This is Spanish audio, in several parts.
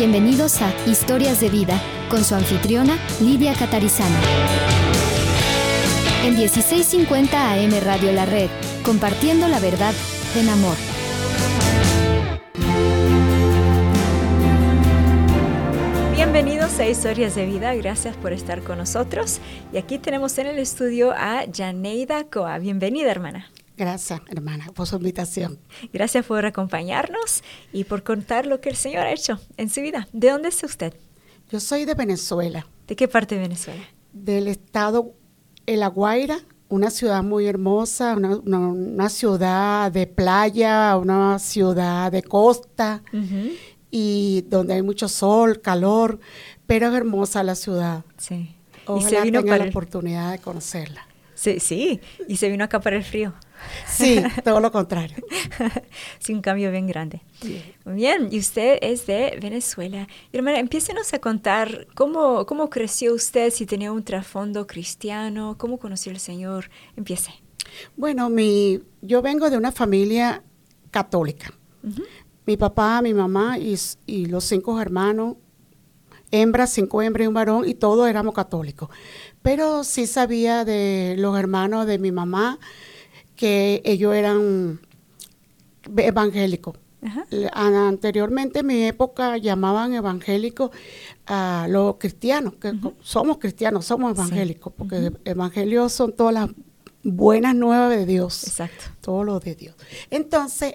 Bienvenidos a Historias de Vida, con su anfitriona, Lidia Catarizano. En 1650 AM Radio La Red, compartiendo la verdad en amor. Bienvenidos a Historias de Vida, gracias por estar con nosotros. Y aquí tenemos en el estudio a Yaneida Coa. Bienvenida, hermana. Gracias, hermana, por su invitación. Gracias por acompañarnos y por contar lo que el Señor ha hecho en su vida. ¿De dónde es usted? Yo soy de Venezuela. ¿De qué parte de Venezuela? Del estado de La Guaira, una ciudad muy hermosa, una ciudad de playa, una ciudad de costa, y donde hay mucho sol, calor, pero es hermosa la ciudad. Sí. Ojalá tenga la oportunidad de conocerla. Sí, y se vino acá para el frío. Sí, todo lo contrario. Sí, un cambio bien grande. Sí. Muy bien, y usted es de Venezuela. Hermana, empiécenos a contar cómo creció usted, si tenía un trasfondo cristiano, cómo conoció al Señor. Empiece. Bueno, yo vengo de una familia católica. Mi papá, mi mamá y los 5 hermanos, 5 hembras y un varón, y todos éramos católicos. Pero sí sabía de los hermanos de mi mamá que ellos eran evangélicos. Anteriormente, en mi época, llamaban evangélicos a los cristianos, que somos cristianos, somos evangélicos, porque evangelios son todas las buenas nuevas de Dios. Exacto. Todo lo de Dios. Entonces,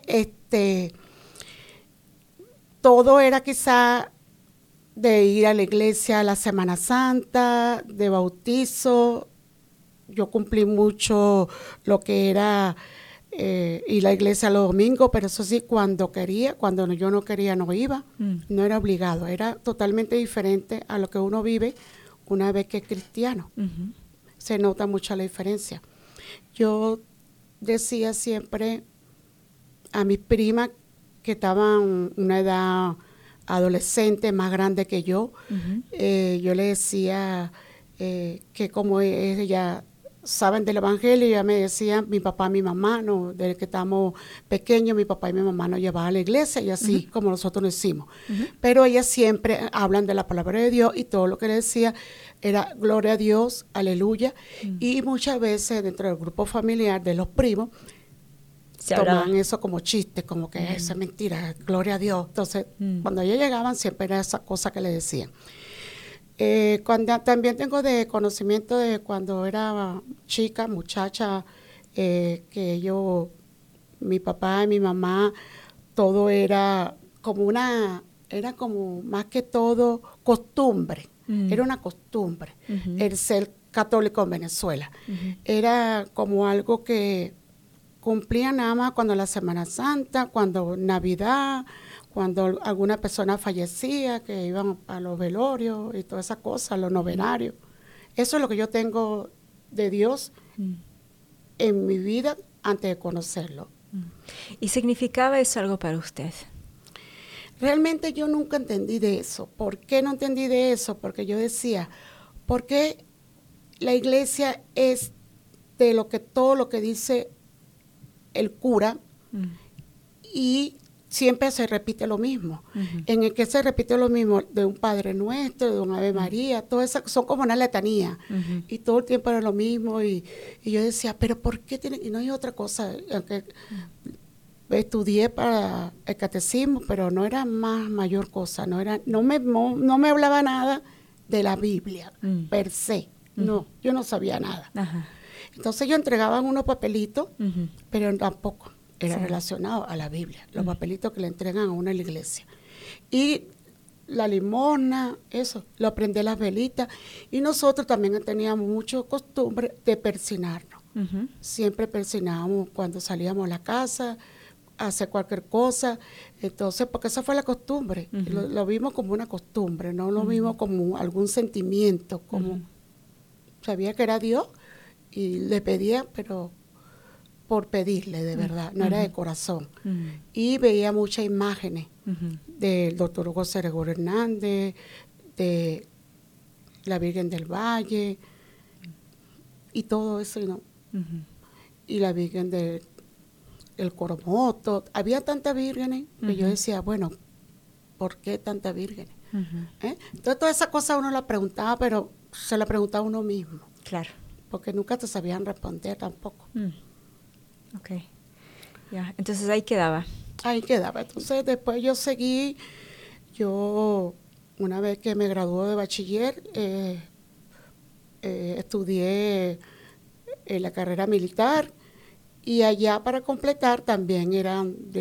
todo era quizá de ir a la iglesia a la Semana Santa, de bautizo. Yo cumplí mucho lo que era ir a la iglesia los domingos, pero eso sí, cuando yo no quería no iba, no era obligado, era totalmente diferente a lo que uno vive una vez que es cristiano. Se nota mucho la diferencia. Yo decía siempre a mis primas que estaban en una edad adolescente más grande que yo, yo le decía que como ella saben del evangelio, ya me decían mi papá, mi mamá, no, desde que estamos pequeños, mi papá y mi mamá nos llevaban a la iglesia y así como nosotros lo hicimos. Pero ellas siempre hablan de la palabra de Dios y todo lo que le decía era gloria a Dios, aleluya. Y muchas veces dentro del grupo familiar de los primos tomaban eso como chiste, como que eso es mentira, gloria a Dios. Entonces, cuando ellos llegaban, siempre era esa cosa que le decían. También tengo de conocimiento de cuando era chica, muchacha, que mi papá y mi mamá, todo era como más que todo costumbre, era una costumbre, el ser católico en Venezuela. Era como algo que cumplían nada más cuando la Semana Santa, cuando Navidad, cuando alguna persona fallecía, que iban a los velorios y todas esas cosas, los novenarios. Eso es lo que yo tengo de Dios en mi vida antes de conocerlo. ¿Y significaba eso algo para usted? Realmente yo nunca entendí de eso. ¿Por qué no entendí de eso? Porque yo decía, ¿por qué la iglesia es de todo lo que dice el cura y siempre se repite lo mismo? En el que se repite lo mismo de un Padre Nuestro, de un Ave María, todas esas son como una letanía, y todo el tiempo era lo mismo, y yo decía, pero ¿por qué tiene? Y no hay otra cosa, aunque estudié para el catecismo, pero no era mayor cosa, no me hablaba nada de la Biblia per se, no, yo no sabía nada. Entonces yo entregaba unos papelitos, pero tampoco era relacionado a la Biblia, los papelitos que le entregan a uno en la iglesia. Y la limosna, eso, lo prendí las velitas. Y nosotros también teníamos mucha costumbre de persinarnos. Siempre persinábamos cuando salíamos a la casa, a hacer cualquier cosa. Entonces, porque esa fue la costumbre. Lo vimos como una costumbre, no lo vimos como algún sentimiento, como sabía que era Dios y le pedía, pero por pedirle de verdad, no era de corazón. Y veía muchas imágenes del doctor José Gregorio Hernández, de la Virgen del Valle, y todo eso, ¿no? Y la Virgen del Coromoto. Había tantas vírgenes que yo decía, bueno, ¿por qué tantas vírgenes? Entonces, todas esas cosas uno las preguntaba, pero se las preguntaba a uno mismo. Claro. Porque nunca te sabían responder tampoco. Ok. Ya, entonces ahí quedaba. Ahí quedaba. Entonces, después yo seguí, una vez que me gradué de bachiller, estudié la carrera militar, y allá para completar también era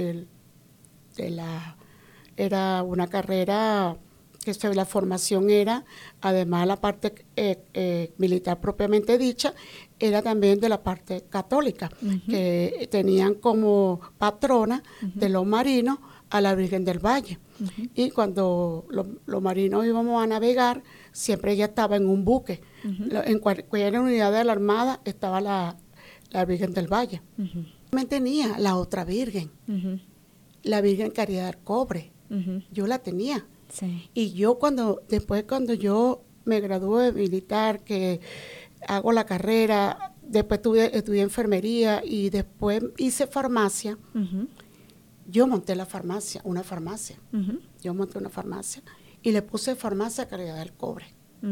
una carrera que la formación era, además la parte militar propiamente dicha, era también de la parte católica, que tenían como patrona de los marinos a la Virgen del Valle. Y cuando los marinos íbamos a navegar, siempre ella estaba en un buque. En cualquier unidad de la Armada estaba la Virgen del Valle. También tenía la otra Virgen, la Virgen Caridad del Cobre. Yo la tenía. Sí. Y yo después cuando yo me gradué de militar, que hago la carrera, después estudié enfermería y después hice farmacia, yo monté una farmacia. Yo monté una farmacia y le puse Farmacia Caridad del Cobre.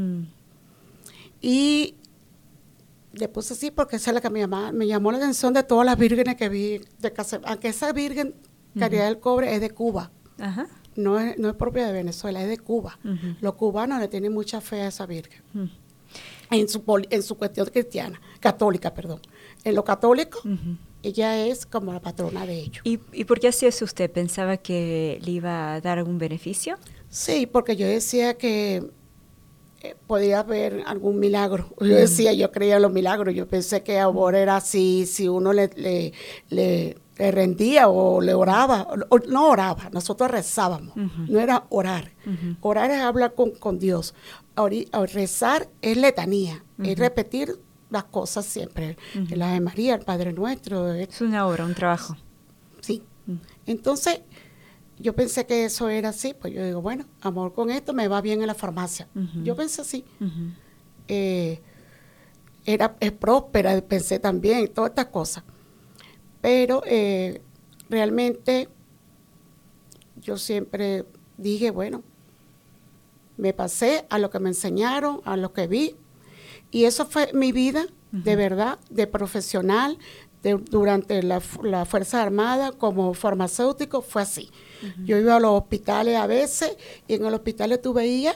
Y le puse así porque esa es la que me llamó la atención de todas las vírgenes que vi de casa, aunque esa Virgen Caridad del Cobre es de Cuba. Ajá. No es propia de Venezuela, es de Cuba. Los cubanos le tienen mucha fe a esa Virgen. En su cuestión católica, perdón. En lo católico, ella es como la patrona de ellos. ¿Y por qué hacía eso usted? ¿Pensaba que le iba a dar algún beneficio? Sí, porque yo decía que podía haber algún milagro. Yo creía en los milagros. Yo pensé que amor era así, si uno le rendía o le oraba, no oraba, nosotros rezábamos, no era orar. Orar es hablar con Dios. Rezar es letanía, es repetir las cosas siempre. El Ave María, el Padre Nuestro. Es una obra, un trabajo. Sí. Entonces, yo pensé que eso era así, pues yo digo, bueno, amor, con esto me va bien en la farmacia. Yo pensé así. Es próspera, pensé también, todas estas cosas. Pero realmente yo siempre dije, bueno, me pasé a lo que me enseñaron, a lo que vi, y eso fue mi vida, de verdad, de profesional, durante la Fuerza Armada como farmacéutico, fue así. Yo iba a los hospitales a veces, y en el hospital tú veías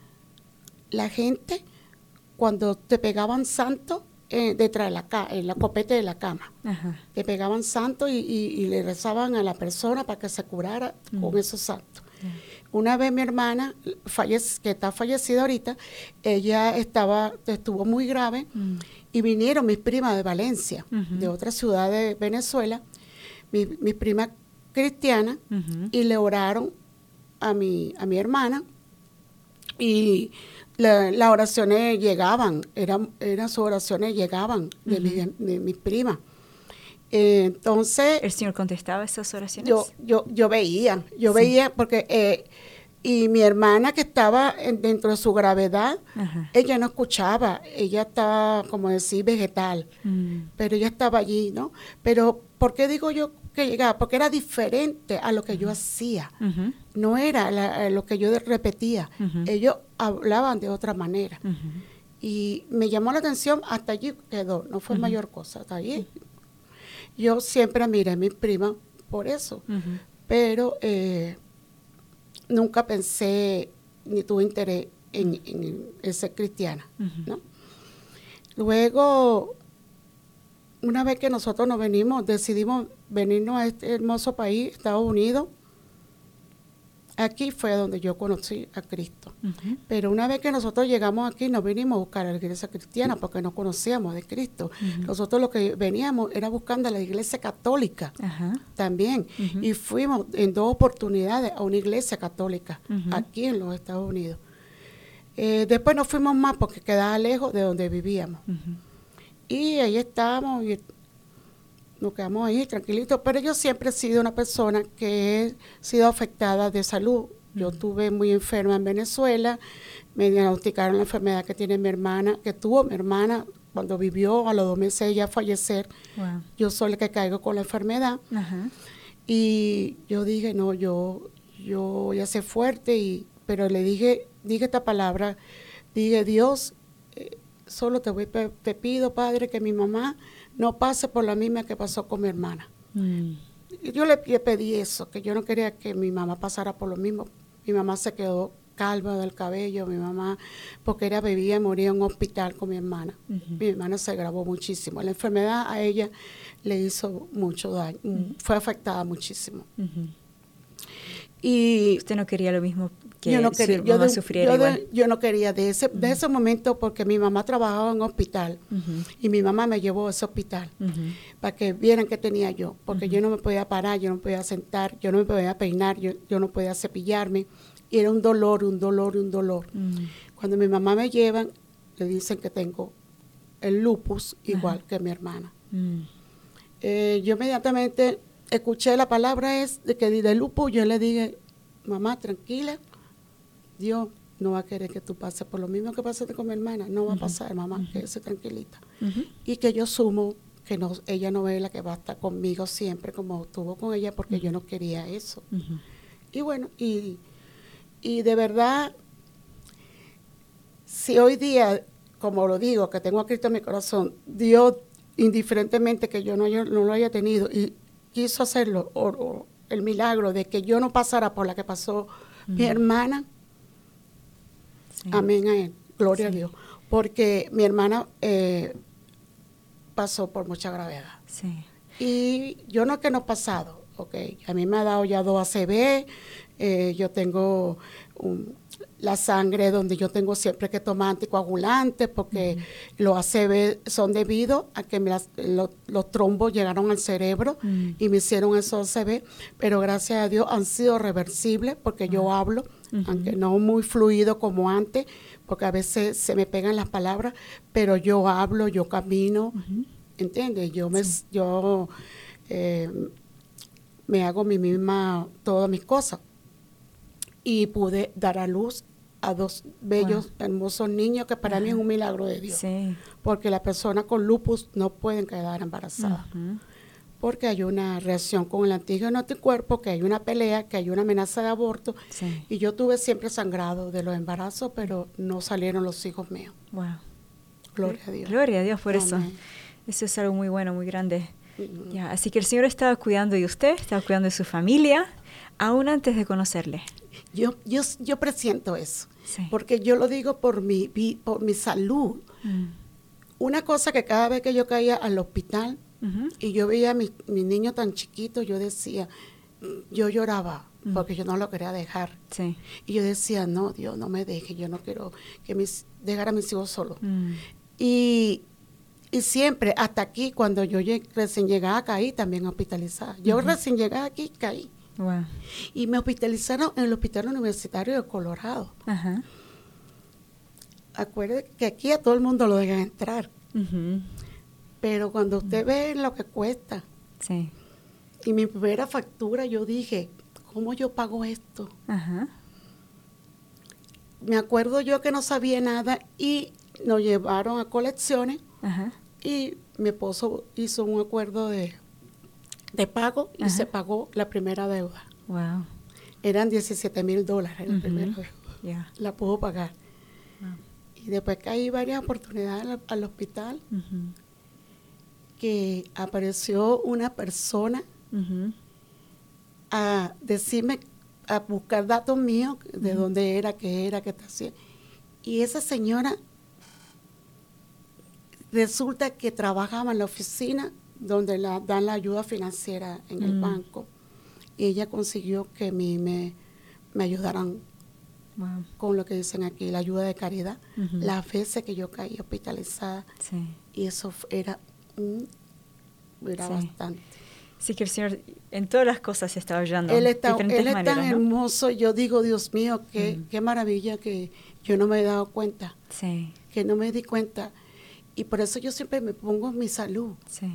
la gente cuando te pegaban santo, detrás en la copete de la cama. Te pegaban santos y le rezaban a la persona para que se curara con esos santos. Una vez mi hermana, que está fallecida ahorita, ella estuvo muy grave y vinieron mis primas de Valencia, de otra ciudad de Venezuela, mis primas cristianas, y le oraron a mi hermana, y las oraciones llegaban, eran sus oraciones llegaban de mis primas. Entonces, ¿el Señor contestaba esas oraciones? Yo veía porque y mi hermana que estaba dentro de su gravedad, ella no escuchaba, ella estaba, como decir, vegetal, pero ella estaba allí, ¿no? Pero, ¿por qué digo yo que llegaba? Porque era diferente a lo que yo hacía, no era lo que yo repetía, ellos hablaban de otra manera. Y me llamó la atención, hasta allí quedó, no fue mayor cosa, hasta allí. Yo siempre miré a mi prima por eso, pero nunca pensé ni tuve interés en ser cristiana, ¿no? Luego, una vez que nosotros decidimos venirnos a este hermoso país, Estados Unidos, aquí fue donde yo conocí a Cristo. Pero una vez que nosotros llegamos aquí, nos vinimos a buscar a la iglesia cristiana porque no conocíamos de Cristo. Nosotros lo que veníamos era buscando a la iglesia católica también. Y fuimos en 2 oportunidades a una iglesia católica aquí en los Estados Unidos. Después nos fuimos más porque quedaba lejos de donde vivíamos. Y ahí estábamos y nos quedamos ahí tranquilitos, pero yo siempre he sido una persona que he sido afectada de salud. Yo estuve muy enferma en Venezuela, me diagnosticaron la enfermedad que tiene mi hermana, que tuvo mi hermana cuando vivió, a los 2 meses ella fallecer. Yo soy la que caigo con la enfermedad. Y yo dije, no, yo voy a ser fuerte y pero le dije esta palabra, dije, Dios, solo te pido, Padre, que mi mamá no pase por la misma que pasó con mi hermana. Y yo le pedí eso, que yo no quería que mi mamá pasara por lo mismo. Mi mamá se quedó calva del cabello, mi mamá, porque ella vivía y moría en un hospital con mi hermana. Mi hermana se agravó muchísimo. La enfermedad a ella le hizo mucho daño, fue afectada muchísimo. Y usted no quería lo mismo que yo no su quería, mamá sufriera igual. Yo no quería de ese momento, porque mi mamá trabajaba en un hospital y mi mamá me llevó a ese hospital para que vieran qué tenía yo, porque yo no me podía parar, yo no me podía sentar, yo no me podía peinar, yo no podía cepillarme, y era un dolor. Cuando mi mamá me llevan, le dicen que tengo el lupus igual que mi hermana. Yo inmediatamente escuché la palabra de lupus, yo le dije, mamá, tranquila, Dios no va a querer que tú pases por lo mismo que pasaste con mi hermana, no va a pasar, mamá, quédese tranquilita. Y que yo sumo que ella no es la que va a estar conmigo siempre como estuvo con ella, porque yo no quería eso. Y bueno, y de verdad, si hoy día, como lo digo, que tengo a Cristo en mi corazón, Dios, indiferentemente que yo no lo haya tenido, y quiso hacerlo, o el milagro de que yo no pasara por la que pasó mi hermana, amén a él, gloria a Dios, porque mi hermana pasó por mucha gravedad. Y yo no es que no he pasado, a mí me ha dado ya 2 ACV, yo tengo la sangre donde yo tengo siempre que tomar anticoagulantes, porque los ACV son debido a que los trombos llegaron al cerebro y me hicieron esos ACV, pero gracias a Dios han sido reversibles, porque yo hablo, aunque no muy fluido como antes, porque a veces se me pegan las palabras, pero yo hablo, yo camino, ¿entiendes? Yo me hago mi misma todas mis cosas. Y pude dar a luz a 2 bellos, hermosos niños, que para mí es un milagro de Dios. Porque las personas con lupus no pueden quedar embarazadas. Porque hay una reacción con el antígeno anticuerpo, que hay una pelea, que hay una amenaza de aborto. Y yo tuve siempre sangrado de los embarazos, pero no salieron los hijos míos. Gloria a Dios. Gloria a Dios por eso. Eso es algo muy bueno, muy grande. Así que el Señor estaba cuidando de usted, estaba cuidando de su familia, aún antes de conocerle. Yo presiento eso, porque yo lo digo por mi salud. Una cosa, que cada vez que yo caía al hospital y yo veía a mi niño tan chiquito, yo decía, yo lloraba, porque yo no lo quería dejar. Y yo decía, no, Dios, no me deje, yo no quiero dejar a mis hijos solos. Y siempre, hasta aquí, cuando yo recién llegaba, caí también hospitalizada. Yo recién llegada aquí, caí. Y me hospitalizaron en el Hospital Universitario de Colorado. Acuérdate que aquí a todo el mundo lo dejan entrar. Pero cuando usted ve lo que cuesta, y mi primera factura, yo dije, ¿cómo yo pago esto? Me acuerdo yo que no sabía nada, y nos llevaron a colecciones, y mi esposo hizo un acuerdo de pago, y se pagó la primera deuda. Eran $17,000 la primera deuda. La pudo pagar. Y después caí varias oportunidades al hospital, que apareció una persona a decirme, a buscar datos míos, de dónde era, qué está haciendo. Y esa señora resulta que trabajaba en la oficina donde dan la ayuda financiera en el banco, y ella consiguió que me ayudaran con lo que dicen aquí, la ayuda de caridad, las veces que yo caí hospitalizada, y eso era bastante. Sí, que el Señor en todas las cosas se está oyendo. Él es tan hermoso. Yo digo, Dios mío, qué maravilla, que yo no me he dado cuenta, que no me di cuenta, y por eso yo siempre me pongo en mi salud.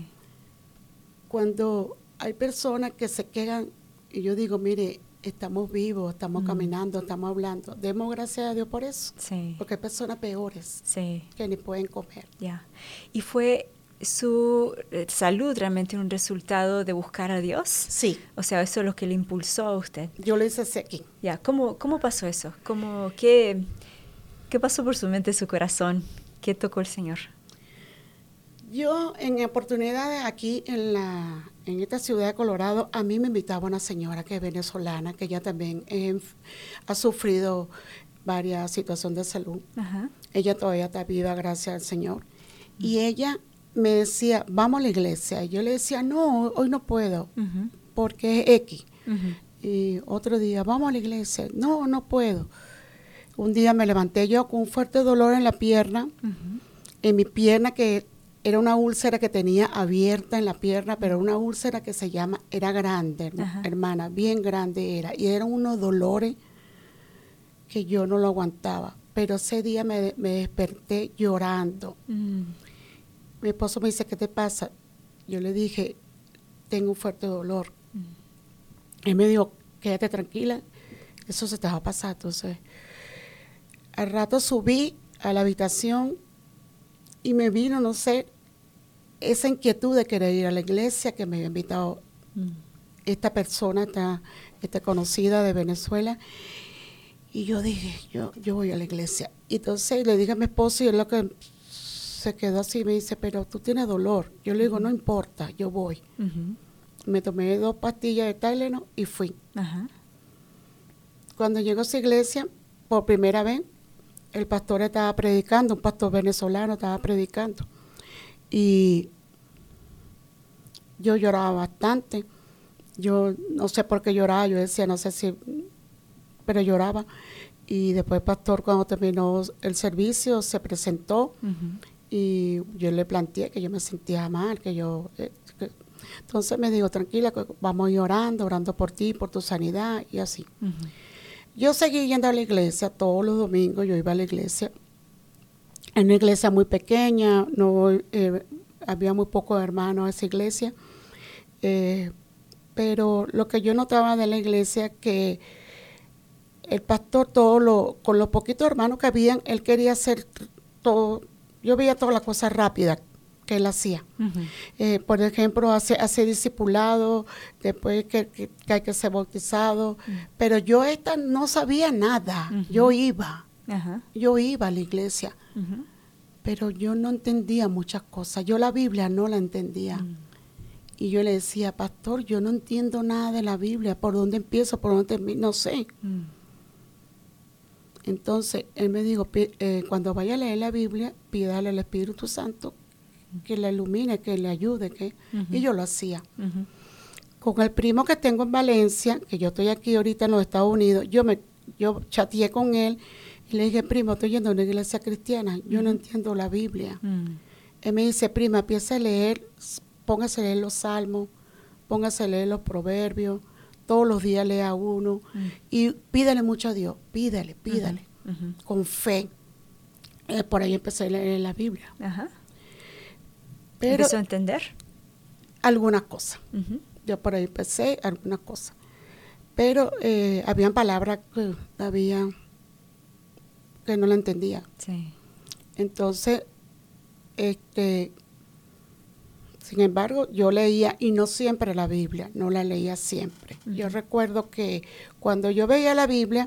Cuando hay personas que se quedan, y yo digo, mire, estamos vivos, estamos caminando, estamos hablando, demos gracias a Dios por eso, porque hay personas peores que ni pueden comer. Y fue su salud realmente un resultado de buscar a Dios. Sí. O sea, eso es lo que le impulsó a usted. Yo lo hice aquí. Ya, ¿cómo pasó eso? ¿Qué pasó por su mente, su corazón? ¿Qué tocó el Señor? Yo, en oportunidades aquí en esta ciudad de Colorado, a mí me invitaba una señora que es venezolana, que ella también ha sufrido varias situaciones de salud. Ajá. Ella todavía está viva, gracias al Señor. Y ella me decía, vamos a la iglesia. Y yo le decía, no, hoy no puedo, porque es X. Y otro día, vamos a la iglesia. No, no puedo. Un día me levanté yo con un fuerte dolor en la pierna, en mi pierna, que era una úlcera que tenía abierta en la pierna, pero una úlcera que era grande, hermana, bien grande era. Y eran unos dolores que yo no lo aguantaba. Pero ese día me desperté llorando. Mi esposo me dice, ¿qué te pasa? Yo le dije, tengo un fuerte dolor. Él me dijo, quédate tranquila, eso se te va a pasar. Entonces, al rato subí a la habitación y me vino, no sé, esa inquietud de querer ir a la iglesia que me había invitado esta persona, esta conocida de Venezuela. Y yo dije, yo voy a la iglesia. Y entonces le dije a mi esposo y él lo que se quedó así, me dice, pero tú tienes dolor. Yo le digo, no importa, yo voy. Me tomé 2 pastillas de Tylenol y fui. Cuando llego a esa iglesia, por primera vez, el pastor estaba predicando, un pastor venezolano estaba predicando. Y yo lloraba bastante. Yo no sé por qué lloraba, yo decía, no sé si, pero lloraba. Y después el pastor, cuando terminó el servicio, se presentó y yo le planteé que yo me sentía mal, entonces me dijo, tranquila, vamos a ir orando por ti, por tu sanidad y así. Yo seguí yendo a la iglesia todos los domingos, yo iba a la iglesia. En una iglesia muy pequeña, había muy pocos hermanos en esa iglesia, pero lo que yo notaba de la iglesia que el pastor, con los poquitos hermanos que habían, él quería hacer todo. Yo veía todas las cosas rápidas que él hacía. Por ejemplo, hacer discipulado, después que hay que ser bautizado. Pero yo no sabía nada. Yo iba. Yo iba a la iglesia. Pero yo no entendía muchas cosas. Yo la Biblia no la entendía. Y yo le decía, pastor, yo no entiendo nada de la Biblia. ¿Por dónde empiezo? ¿Por dónde termino? No sé. Entonces, él me dijo, cuando vaya a leer la Biblia, pídale al Espíritu Santo que le ilumine, que le ayude. Y yo lo hacía. Con el primo que tengo en Valencia, que yo estoy aquí ahorita en los Estados Unidos, yo chateé con él y le dije, primo, estoy yendo a una iglesia cristiana, yo no entiendo la Biblia. Él me dice, prima, empieza a leer, póngase a leer los salmos, póngase a leer los proverbios, todos los días lea uno y pídale mucho a Dios, pídale, con fe. Por ahí empecé a leer la Biblia. Pero ¿empezó a entender? Algunas cosas. Yo por ahí empecé algunas cosas. Pero habían palabras que no la entendía. Sí. Entonces, sin embargo, yo leía, y no siempre la Biblia, no la leía siempre. Yo recuerdo que cuando yo veía la Biblia,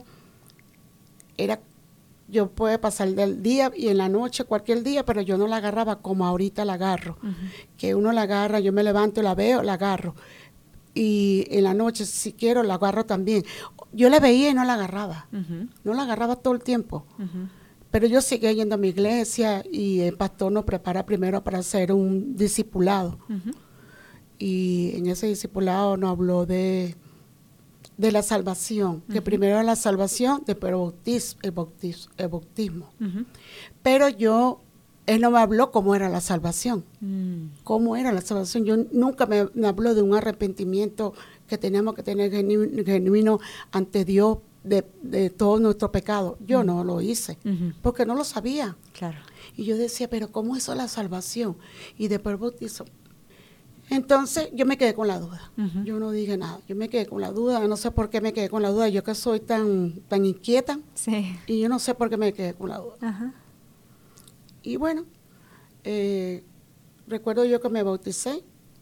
yo podía pasar del día y en la noche, cualquier día, pero yo no la agarraba como ahorita la agarro. Que uno la agarra, yo me levanto, la veo, la agarro. Y en la noche, si quiero, la agarro también. Yo la veía y no la agarraba. No la agarraba todo el tiempo. Pero yo seguía yendo a mi iglesia y el pastor nos prepara primero para hacer un discipulado. Y en ese discipulado nos habló de la salvación, que primero era la salvación, después el bautismo. Pero él no me habló cómo era la salvación. Cómo era la salvación. Yo nunca me habló de un arrepentimiento que tenemos que tener genuino ante Dios, de todo nuestro pecado. Yo no lo hice, porque no lo sabía. Claro. Y yo decía, pero ¿cómo es la salvación? Y después el bautismo. Entonces yo me quedé con la duda. Yo no dije nada. Yo me quedé con la duda. No sé por qué me quedé con la duda. Yo que soy tan inquieta. Sí. Y yo no sé por qué me quedé con la duda. Y bueno, recuerdo yo que me bauticé.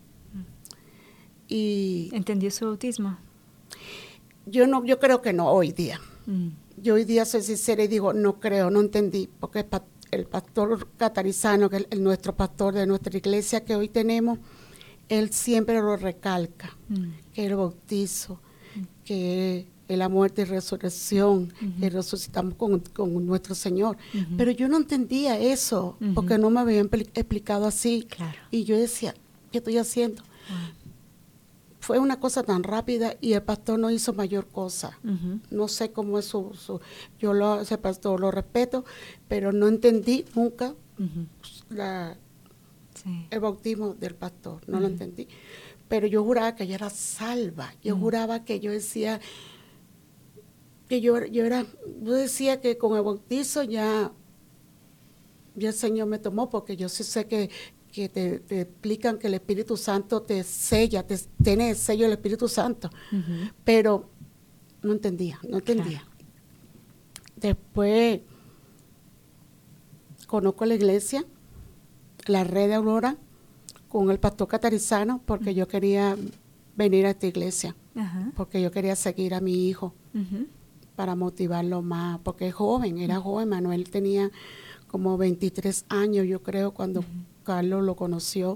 Y ¿Entendió su bautismo? yo creo que no hoy día. Yo hoy día soy sincera y digo, no creo, no entendí, porque el pastor Catarizano, que es nuestro pastor de nuestra iglesia que hoy tenemos, él siempre lo recalca, que el bautizo, que es la muerte y resurrección, que resucitamos con nuestro Señor. Pero yo no entendía eso, porque no me habían explicado así. Claro. Y yo decía, ¿qué estoy haciendo? Fue una cosa tan rápida y el pastor no hizo mayor cosa. No sé cómo es ese pastor lo respeto, pero no entendí nunca el bautismo del pastor, no lo entendí. Pero yo juraba que ella era salva, yo juraba que yo decía, que yo decía que con el bautizo ya el Señor me tomó, porque yo sí sé que te explican que el Espíritu Santo te sella, tiene el sello del Espíritu Santo, pero no entendía. Claro. Después conozco la iglesia, la red de Aurora, con el pastor Catarizano, porque yo quería venir a esta iglesia, porque yo quería seguir a mi hijo, para motivarlo más, porque es joven, era joven. Manuel tenía como 23 años, yo creo, cuando Carlos lo conoció,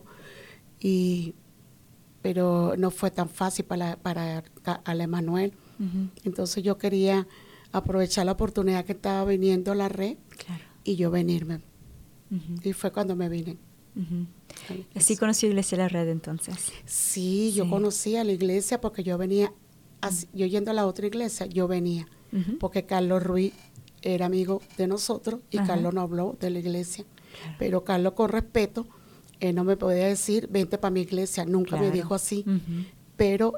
pero no fue tan fácil para Emanuel. Entonces yo quería aprovechar la oportunidad que estaba viniendo a la red, claro, y yo venirme. Y fue cuando me vine. ¿Así conoció Iglesia La Red entonces? Sí, yo conocía la iglesia porque yo venía, yo yendo a la otra iglesia, yo venía, porque Carlos Ruiz era amigo de nosotros y Carlos no habló de la iglesia. Claro. Pero Carlos, con respeto, no me podía decir, vente para mi iglesia, nunca me dijo así. Pero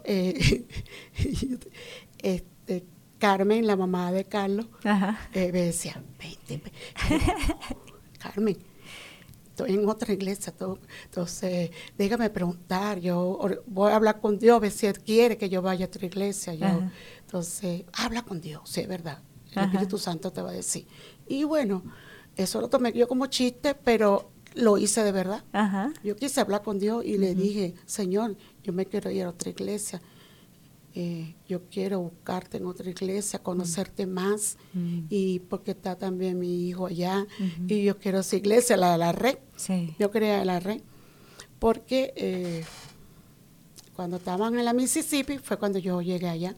Carmen, la mamá de Carlos, me decía, vente, Carmen, estoy en otra iglesia, entonces déjame preguntar, yo voy a hablar con Dios, a ver si Él quiere que yo vaya a otra iglesia. Entonces, habla con Dios, sí, es verdad, el Espíritu Santo te va a decir. Y bueno, eso lo tomé yo como chiste, pero lo hice de verdad. Yo quise hablar con Dios y le dije, Señor, yo me quiero ir a otra iglesia. Yo quiero buscarte en otra iglesia, conocerte más, y porque está también mi hijo allá, y yo quiero esa iglesia, la red. Sí. Yo quería la red, porque cuando estaban en la Mississippi fue cuando yo llegué allá.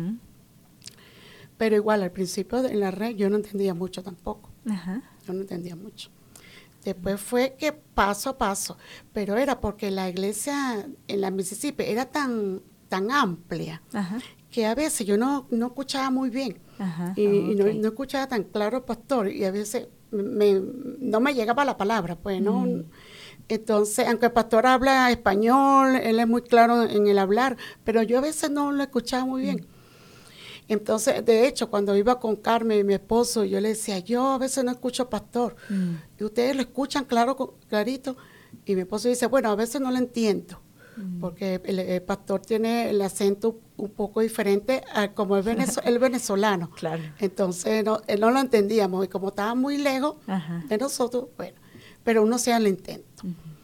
Pero igual, al principio en la red yo no entendía mucho tampoco. Yo no entendía mucho. Después fue que paso a paso, pero era porque la iglesia en la Mississippi era tan amplia, que a veces yo no escuchaba muy bien, y no escuchaba tan claro el pastor, y a veces no me llegaba la palabra, pues no. Entonces, aunque el pastor habla español, él es muy claro en el hablar, pero yo a veces no lo escuchaba muy bien. Entonces, de hecho, cuando iba con Carmen y mi esposo, yo le decía, yo a veces no escucho pastor, y ustedes lo escuchan clarito, y mi esposo dice, bueno, a veces no lo entiendo, porque el pastor tiene el acento un poco diferente a como el venezolano. Claro. Entonces, no lo entendíamos, y como estaba muy lejos de nosotros, bueno, pero uno hacía el intento.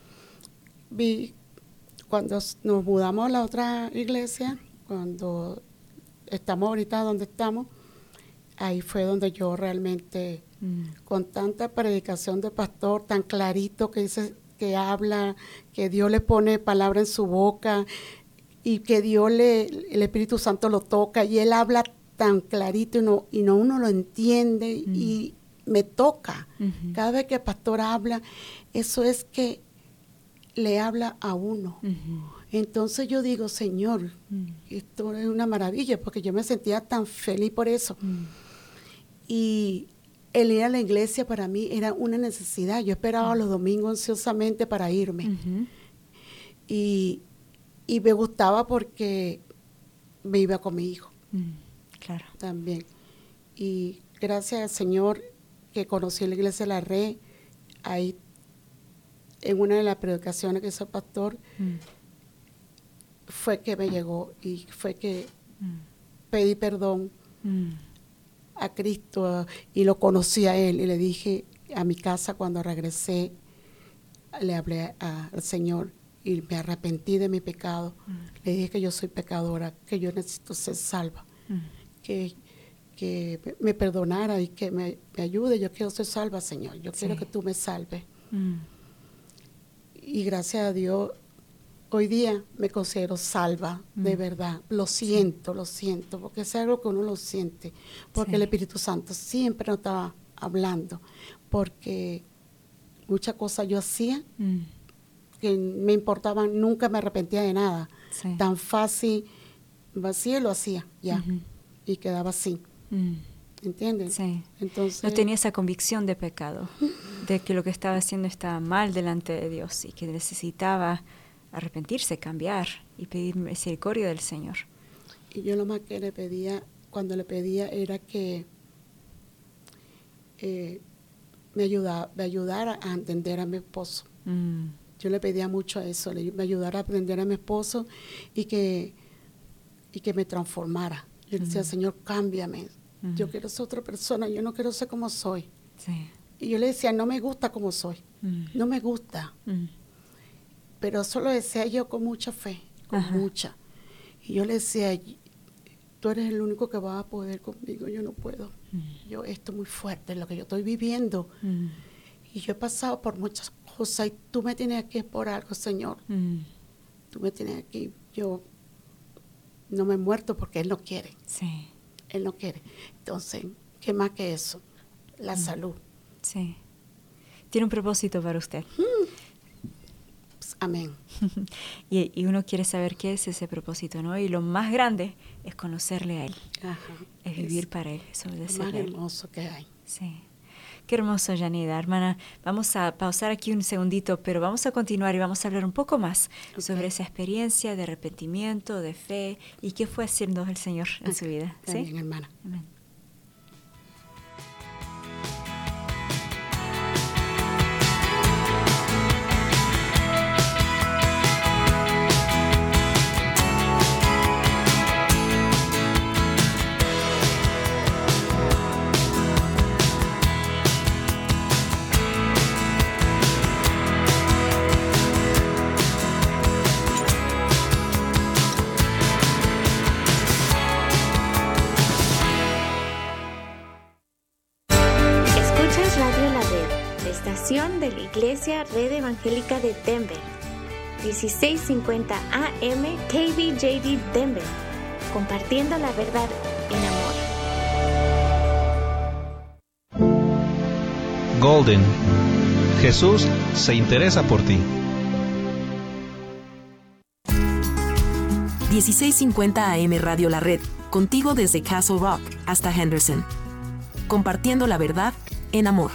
Cuando nos mudamos a la otra iglesia, cuando estamos ahorita donde estamos, ahí fue donde yo realmente, con tanta predicación de pastor, tan clarito que dice, que habla, que Dios le pone palabra en su boca, y que el Espíritu Santo lo toca, y él habla tan clarito, y no uno lo entiende, y me toca. Cada vez que el pastor habla, eso es que le habla a uno. Entonces yo digo, Señor, esto es una maravilla, porque yo me sentía tan feliz por eso. Y el ir a la iglesia para mí era una necesidad. Yo esperaba los domingos ansiosamente para irme. Y me gustaba porque me iba con mi hijo. Claro. También. Y gracias al Señor que conocí la iglesia de la Red, ahí en una de las predicaciones que hizo el pastor, fue que me llegó, y fue que pedí perdón a Cristo, y lo conocí a Él, y le dije a mi casa cuando regresé le hablé al Señor y me arrepentí de mi pecado. Le dije que yo soy pecadora, que yo necesito ser salva, que me perdonara y que me ayude. Yo quiero ser salva, Señor. Yo quiero que tú me salves. Y gracias a Dios, hoy día me considero salva, de verdad. Lo siento, porque es algo que uno lo siente. Porque el Espíritu Santo siempre nos estaba hablando. Porque muchas cosas yo hacía que me importaban, nunca me arrepentía de nada. Tan fácil, vacío lo hacía, ya. Y quedaba así. ¿Entiendes? Sí. Entonces, no tenía esa convicción de pecado, de que lo que estaba haciendo estaba mal delante de Dios y que necesitaba arrepentirse, cambiar y pedir misericordia del Señor. Y yo lo más que le pedía, cuando le pedía, era que me ayudara a entender a mi esposo. Yo le pedía mucho eso, me ayudara a aprender a mi esposo y que me transformara. Yo decía, Señor, cámbiame. Yo quiero ser otra persona, yo no quiero ser como soy. Y yo le decía, no me gusta como soy, no me gusta. Pero eso lo decía yo con mucha fe, mucha. Y yo le decía, tú eres el único que va a poder conmigo, yo no puedo. Esto es muy fuerte, lo que yo estoy viviendo. Y yo he pasado por muchas cosas y tú me tienes aquí por algo, Señor. Tú me tienes aquí. Yo no me he muerto porque Él no quiere. Él no quiere. Entonces, ¿qué más que eso? La salud. Tiene un propósito para usted. Pues, amén. y uno quiere saber qué es ese propósito, ¿no? Y lo más grande es conocerle a Él. Es vivir para Él, es obedecerle a Él. Lo más hermoso que hay. Qué hermoso, Yanida. Hermana, vamos a pausar aquí un segundito, pero vamos a continuar y vamos a hablar un poco más sobre esa experiencia de arrepentimiento, de fe y qué fue haciendo el Señor en su vida. Está bien, hermana. Amén. De la Iglesia Red Evangélica de Denver, 1650 AM KBJD Denver, compartiendo la verdad en amor. Golden, Jesús se interesa por ti. 1650 AM Radio La Red, contigo desde Castle Rock hasta Henderson, compartiendo la verdad en amor.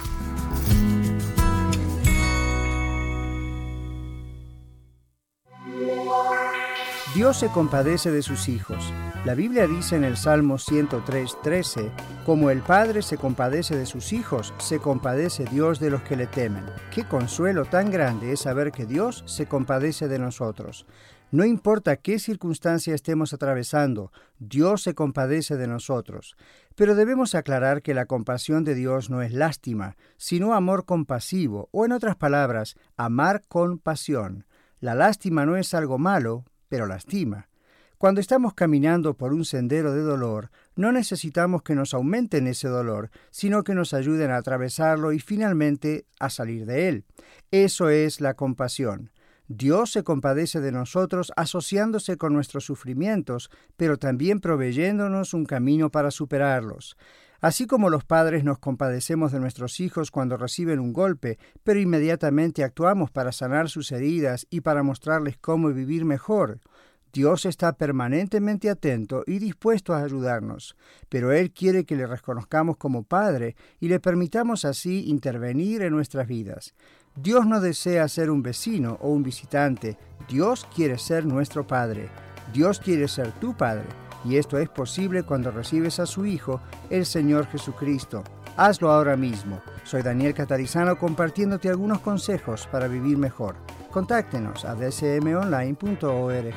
Dios se compadece de sus hijos. La Biblia dice en el Salmo 103:13, como el Padre se compadece de sus hijos, se compadece Dios de los que le temen. Qué consuelo tan grande es saber que Dios se compadece de nosotros. No importa qué circunstancia estemos atravesando, Dios se compadece de nosotros. Pero debemos aclarar que la compasión de Dios no es lástima, sino amor compasivo, o en otras palabras, amar con pasión. La lástima no es algo malo, pero lastima. Cuando estamos caminando por un sendero de dolor, no necesitamos que nos aumenten ese dolor, sino que nos ayuden a atravesarlo y finalmente a salir de él. Eso es la compasión. Dios se compadece de nosotros asociándose con nuestros sufrimientos, pero también proveyéndonos un camino para superarlos. Así como los padres nos compadecemos de nuestros hijos cuando reciben un golpe, pero inmediatamente actuamos para sanar sus heridas y para mostrarles cómo vivir mejor, Dios está permanentemente atento y dispuesto a ayudarnos, pero Él quiere que le reconozcamos como Padre y le permitamos así intervenir en nuestras vidas. Dios no desea ser un vecino o un visitante, Dios quiere ser nuestro Padre. Dios quiere ser tu Padre. Y esto es posible cuando recibes a su Hijo, el Señor Jesucristo. Hazlo ahora mismo. Soy Daniel Catarizano compartiéndote algunos consejos para vivir mejor. Contáctenos a dsmonline.org.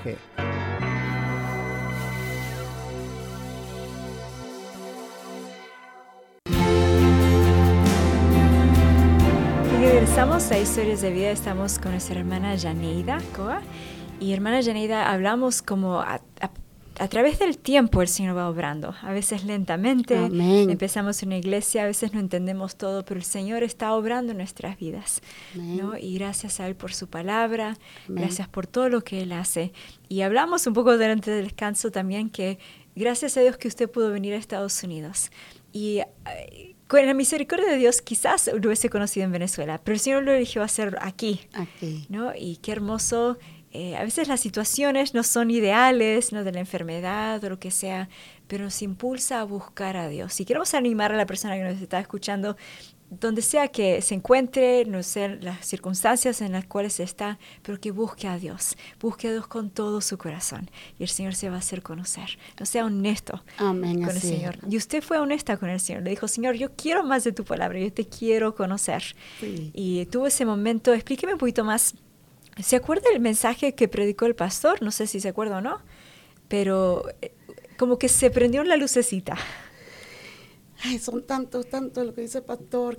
Regresamos a Historias de Vida. Estamos con nuestra hermana Yaneida Coa. Y hermana Yaneida, hablamos como a través del tiempo el Señor va obrando. A veces lentamente. Amén. Empezamos una iglesia, a veces no entendemos todo, pero el Señor está obrando en nuestras vidas, ¿no? Y gracias a Él por su palabra. Amén. Gracias por todo lo que Él hace. Y hablamos un poco durante el descanso también que gracias a Dios que usted pudo venir a Estados Unidos. Y con la misericordia de Dios quizás lo hubiese conocido en Venezuela, pero el Señor lo eligió hacer aquí, ¿no? Y qué hermoso. A veces las situaciones no son ideales, ¿no? De la enfermedad o lo que sea, pero nos impulsa a buscar a Dios. Y queremos animar a la persona que nos está escuchando, donde sea que se encuentre, no sé las circunstancias en las cuales está, pero que busque a Dios con todo su corazón. Y el Señor se va a hacer conocer. No sea honesto. Amén, con el Señor. Y usted fue honesta con el Señor. Le dijo, Señor, yo quiero más de tu palabra, yo te quiero conocer. Sí. Y tuvo ese momento. Explíqueme un poquito más. ¿Se acuerda el mensaje que predicó el pastor? No sé si se acuerda o no, pero como que se prendió la lucecita. Ay, son tantos lo que dice el pastor,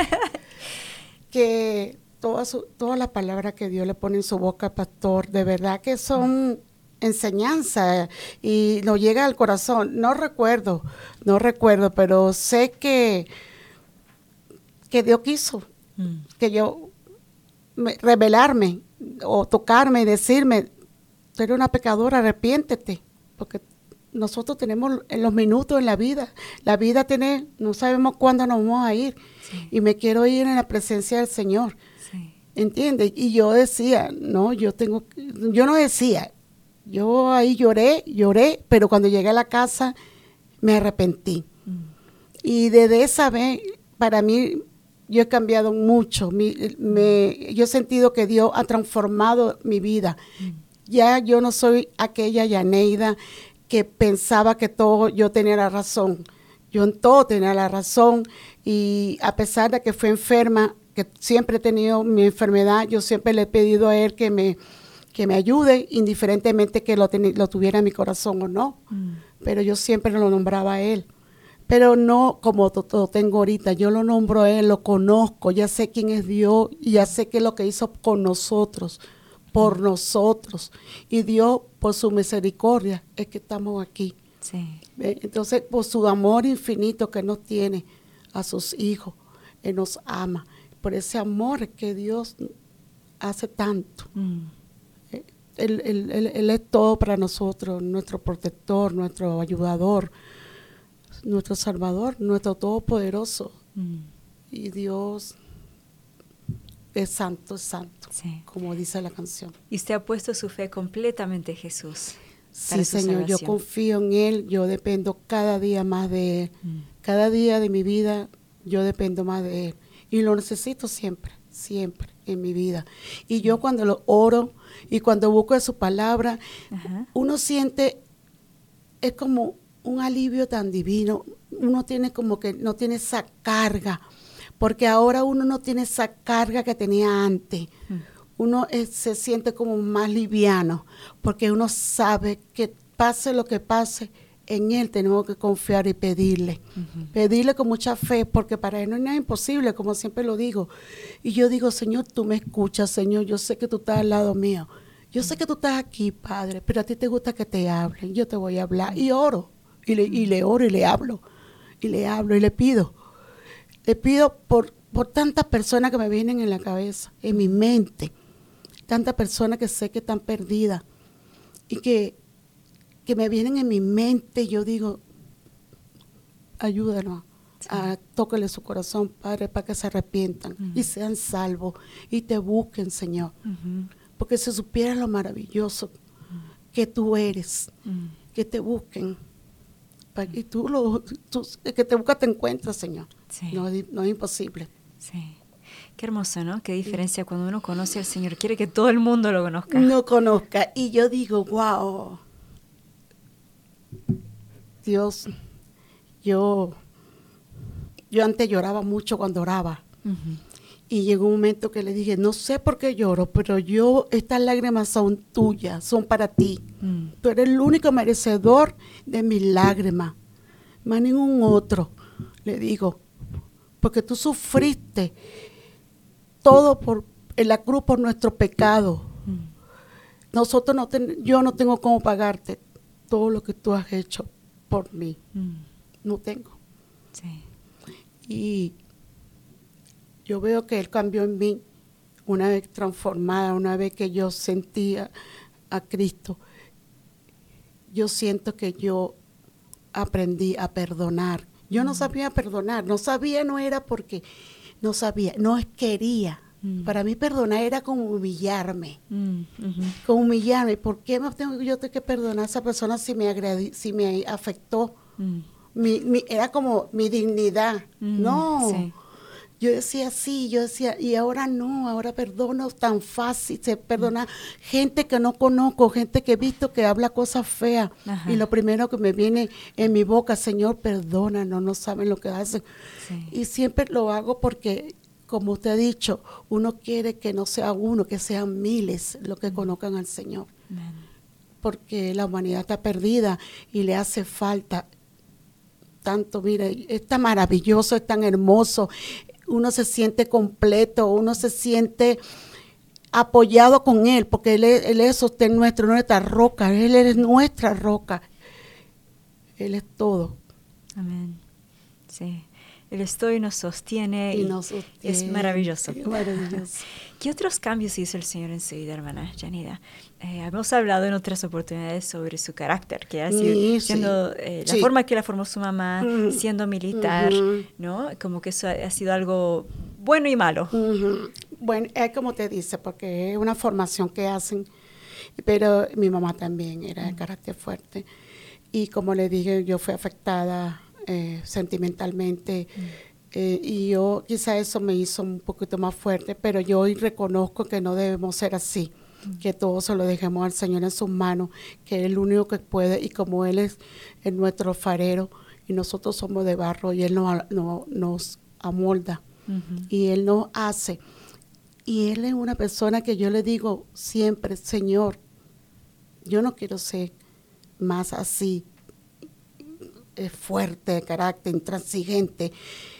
que todas las palabras que Dios le pone en su boca al pastor, de verdad que son enseñanza y nos llega al corazón. No recuerdo, pero sé que Dios quiso que yo revelarme o tocarme y decirme, tú eres una pecadora, arrepiéntete, porque nosotros tenemos en los minutos en la vida tiene, no sabemos cuándo nos vamos a ir, y me quiero ir en la presencia del Señor, ¿entiendes? Y yo decía, yo ahí lloré, pero cuando llegué a la casa me arrepentí, y desde esa vez, para mí, yo he cambiado mucho, yo he sentido que Dios ha transformado mi vida. Ya yo no soy aquella Yaneida que pensaba que todo yo tenía la razón. Yo en todo tenía la razón, y a pesar de que fui enferma, que siempre he tenido mi enfermedad, yo siempre le he pedido a Él que me ayude, indiferentemente que lo tuviera en mi corazón o no. Pero yo siempre lo nombraba a Él. Pero no como lo tengo ahorita, yo lo nombro a Él, lo conozco, ya sé quién es Dios, y ya sé qué es lo que hizo con nosotros, por nosotros. Y Dios, por su misericordia, es que estamos aquí. Sí. Entonces, por su amor infinito que nos tiene a sus hijos, Él nos ama. Por ese amor que Dios hace tanto. Él es todo para nosotros, nuestro protector, nuestro ayudador, nuestro Salvador, nuestro Todopoderoso. Y Dios es santo, como dice la canción. Y usted ha puesto su fe completamente en Jesús. Sí, Señor, yo confío en Él, yo dependo cada día más de Él. Cada día de mi vida yo dependo más de Él. Y lo necesito siempre en mi vida. Y yo cuando lo oro y cuando busco de su palabra, uno siente, es como un alivio tan divino. Uno tiene como que no tiene esa carga, porque ahora uno no tiene esa carga que tenía antes. Uno se siente como más liviano, porque uno sabe que pase lo que pase, en Él tenemos que confiar y pedirle. Pedirle con mucha fe, porque para Él no hay nada imposible, como siempre lo digo. Y yo digo, Señor, tú me escuchas, Señor, yo sé que tú estás al lado mío. Yo sé que tú estás aquí, Padre, pero a ti te gusta que te hablen. Yo te voy a hablar y oro. Y le oro y le hablo y le pido por tantas personas que me vienen en la cabeza, en mi mente, tantas personas que sé que están perdidas y que me vienen en mi mente. Yo digo, ayúdanos, tócale su corazón, Padre, para que se arrepientan y sean salvos y te busquen, Señor, porque si supieras lo maravilloso que tú eres, que te busquen. Y tú que te buscas te encuentras, Señor. No es imposible. Sí. Qué hermoso, ¿no? Qué diferencia cuando uno conoce al Señor. Quiere que todo el mundo lo conozca. No conozca. Y yo digo, wow. Dios, yo antes lloraba mucho cuando oraba. Y llegó un momento que le dije, no sé por qué lloro, pero estas lágrimas son tuyas, son para ti. Tú eres el único merecedor de mis lágrimas, más ningún otro, le digo, porque tú sufriste todo en la cruz por nuestro pecado. Yo no tengo cómo pagarte todo lo que tú has hecho por mí. No tengo. Sí. Y yo veo que Él cambió en mí una vez transformada, una vez que yo sentía a Cristo. Yo siento que yo aprendí a perdonar. Yo no sabía perdonar, no era porque no sabía, no quería. Para mí perdonar era como humillarme, como humillarme. ¿Por qué yo tengo que perdonar a esa persona si me afectó? Era como mi dignidad. No, sí. Yo decía, y ahora no, ahora perdono tan fácil, se perdona gente que no conozco, gente que he visto que habla cosas feas. Ajá. Y lo primero que me viene en mi boca, Señor, perdónanos, no saben lo que hacen. Sí. Y siempre lo hago porque, como usted ha dicho, uno quiere que no sea uno, que sean miles los que conozcan al Señor. Amén. Porque la humanidad está perdida y le hace falta tanto. Mire, es tan maravilloso, es tan hermoso. Uno se siente completo, uno se siente apoyado con Él, porque Él es sostén nuestro, nuestra roca, Él es nuestra roca. Él es todo. Amén. Sí. Él estoy nos sostiene y nos sostiene. Es maravilloso. Maravilloso. ¿Qué otros cambios hizo el Señor en su vida, hermana Yanida? Hemos hablado en otras oportunidades sobre su carácter, que ha sido siendo la forma que la formó su mamá, siendo militar, ¿no? Como que eso ha sido algo bueno y malo. Bueno, es como te dice, porque es una formación que hacen, pero mi mamá también era de carácter fuerte. Y como le dije, yo fui afectada sentimentalmente, y yo quizá eso me hizo un poquito más fuerte, pero yo hoy reconozco que no debemos ser así, que todo se lo dejemos al Señor en sus manos, que Él es el único que puede, y como Él es nuestro alfarero y nosotros somos de barro, y Él nos amolda y Él nos hace. Y Él es una persona que yo le digo siempre, Señor, yo no quiero ser más así, fuerte de carácter, intransigente.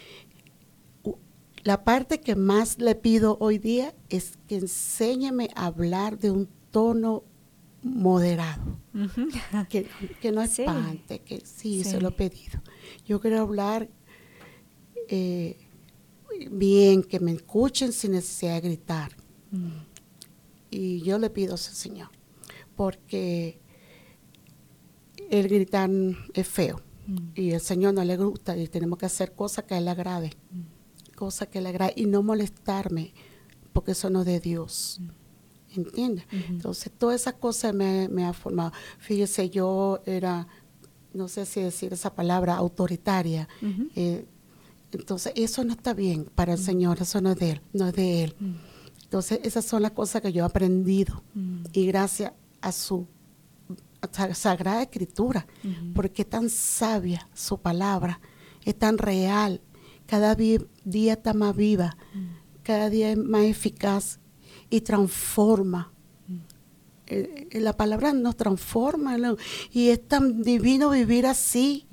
La parte que más le pido hoy día es que enséñeme a hablar de un tono moderado, que no espante, que sí, se lo he pedido. Yo quiero hablar bien, que me escuchen sin necesidad de gritar. Y yo le pido a ese Señor, porque el gritar es feo. Y el Señor no le gusta, y tenemos que hacer cosas que a Él le agrade, cosas que le agrade, y no molestarme, porque eso no es de Dios. ¿Entiendes? Entonces, todas esas cosas me ha formado. Fíjese, yo era, no sé si decir esa palabra, autoritaria. Entonces, eso no está bien para el Señor, eso no es de Él, no es de Él. Entonces, esas son las cosas que yo he aprendido, y gracias a su Sagrada Escritura, porque es tan sabia su palabra, es tan real, cada día está más viva, cada día es más eficaz y transforma. La palabra nos transforma, ¿no? Y es tan divino vivir así,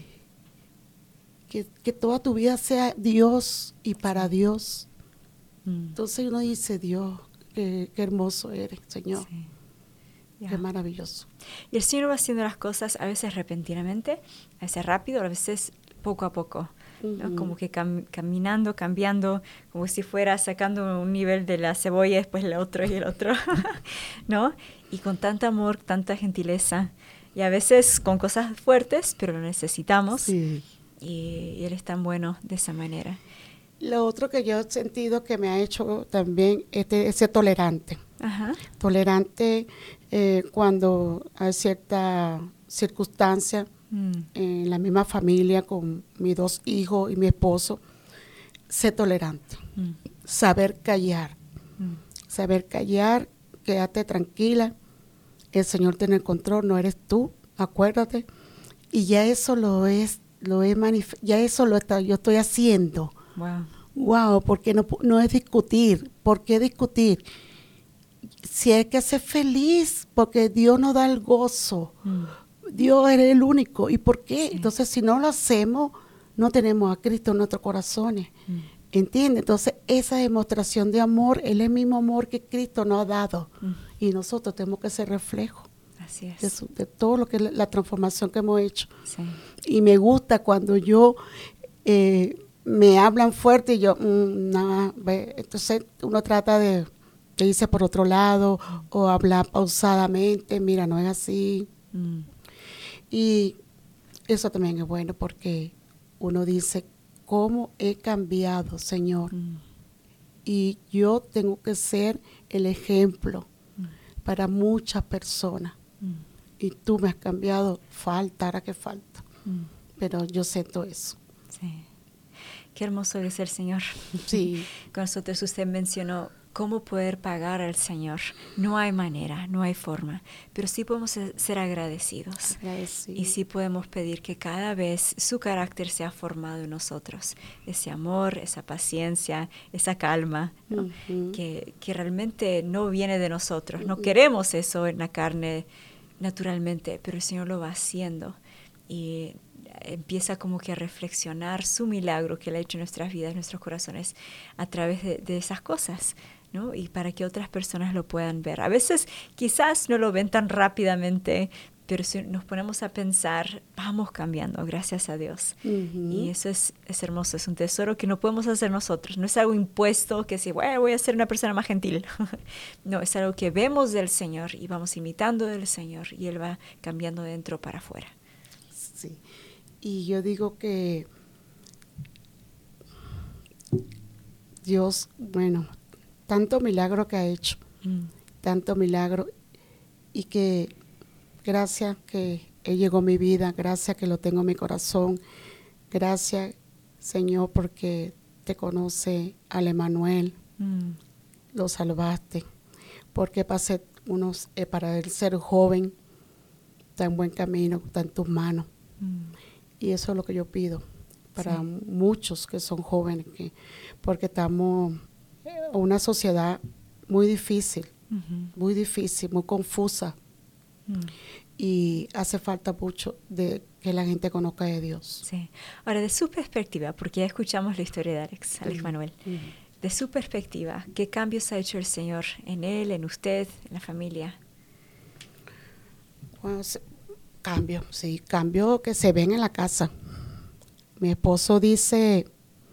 que toda tu vida sea Dios y para Dios. Entonces uno dice, Dios, qué hermoso eres, Señor. Sí. Qué maravilloso. Y el Señor va haciendo las cosas a veces repentinamente, a veces rápido, a veces poco a poco, ¿no? Como que caminando, cambiando, como si fuera sacando un nivel de la cebolla, después el otro y el otro, ¿no? Y con tanto amor, tanta gentileza, y a veces con cosas fuertes, pero lo necesitamos, Sí. y Él es tan bueno de esa manera. Lo otro que yo he sentido que me ha hecho también es ser tolerante. Ajá. Tolerante cuando hay cierta circunstancia en la misma familia con mis 2 hijos y mi esposo. Ser tolerante. Saber callar. Saber callar, quédate tranquila. El Señor tiene el control, no eres tú, acuérdate. Y ya eso yo estoy haciendo. Wow, porque no es discutir. ¿Por qué discutir? Si hay que ser feliz, porque Dios nos da el gozo. Dios es el único. ¿Y por qué? Sí. Entonces, si no lo hacemos, no tenemos a Cristo en nuestros corazones. ¿Entiende? Entonces, esa demostración de amor es el mismo amor que Cristo nos ha dado. Y nosotros tenemos que ser reflejo. Así es. De todo lo que es la transformación que hemos hecho. Sí. Y me gusta cuando yo me hablan fuerte y yo, nada, entonces uno trata de irse por otro lado o hablar pausadamente, mira, no es así. Y eso también es bueno porque uno dice, ¿cómo he cambiado, Señor? Y yo tengo que ser el ejemplo para muchas personas. Y tú me has cambiado, ahora que falta. Pero yo siento eso. Sí. Qué hermoso es el Señor. Sí. Con nosotros usted mencionó cómo poder pagar al Señor. No hay manera, no hay forma, pero sí podemos ser agradecidos. Y sí podemos pedir que cada vez su carácter sea formado en nosotros. Ese amor, esa paciencia, esa calma, ¿no? Que realmente no viene de nosotros. No queremos eso en la carne naturalmente, pero el Señor lo va haciendo. Y empieza como que a reflexionar su milagro que Él ha hecho en nuestras vidas, en nuestros corazones, a través de esas cosas, ¿no? Y para que otras personas lo puedan ver. A veces quizás no lo ven tan rápidamente, pero si nos ponemos a pensar, vamos cambiando, gracias a Dios. Y eso es hermoso, es un tesoro que no podemos hacer nosotros. No es algo impuesto que si, bueno, voy a ser una persona más gentil. No, es algo que vemos del Señor y vamos imitando del Señor y Él va cambiando de dentro para afuera. Sí. Y yo digo que Dios, bueno, tanto milagro que ha hecho, tanto milagro, y que gracias que Él llegó a mi vida, gracias que lo tengo en mi corazón, gracias, Señor, porque te conoce al Emanuel, lo salvaste, porque pasé para él ser joven, está en buen camino, está en tus manos. Y eso es lo que yo pido para muchos que son jóvenes, porque estamos en una sociedad muy difícil, muy confusa. Y hace falta mucho de que la gente conozca de Dios. Sí. Ahora, de su perspectiva, porque ya escuchamos la historia de Alex Manuel, de su perspectiva, ¿qué cambios ha hecho el Señor en él, en usted, en la familia? Bueno, cambio que se ven en la casa. Mi esposo dice,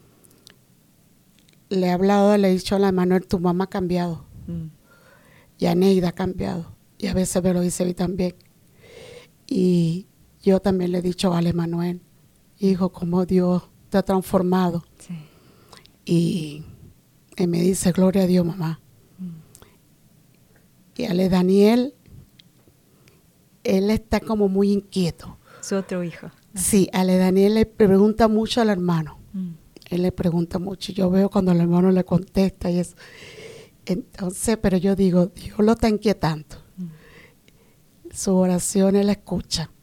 le he dicho a la Manuel, tu mamá ha cambiado. Y a Neida ha cambiado. Y a veces me lo dice a mí también. Y yo también le he dicho a Manuel, hijo, cómo Dios te ha transformado. Sí. Y él me dice, gloria a Dios, mamá. Y a Daniel, él está como muy inquieto. Su otro hijo. Sí, a Daniel le pregunta mucho al hermano. Él le pregunta mucho. Yo veo cuando el hermano le contesta y eso. Entonces, pero yo digo, Dios lo está inquietando. Su oración Él la escucha.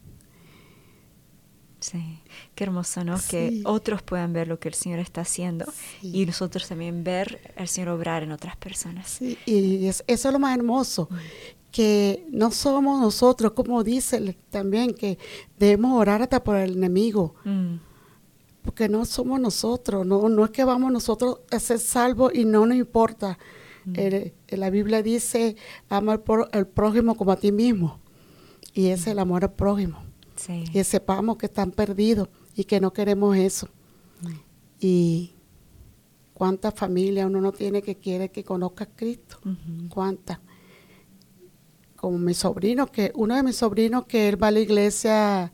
Sí, qué hermoso, ¿no? Sí. Que otros puedan ver lo que el Señor está haciendo y nosotros también ver al Señor obrar en otras personas. Sí, y eso es lo más hermoso, que no somos nosotros, como dice también, que debemos orar hasta por el enemigo, porque no somos nosotros, no es que vamos nosotros a ser salvos y no nos importa. La Biblia dice, ama al prójimo como a ti mismo, y ese es el amor al prójimo. Sí. Que sepamos que están perdidos y que no queremos eso. Y cuántas familias uno no tiene que quiere que conozca a Cristo. Cuántas. Como mi sobrino, uno de mis sobrinos que él va a la iglesia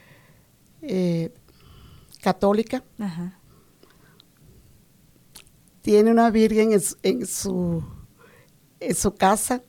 católica, tiene una virgen en su casa,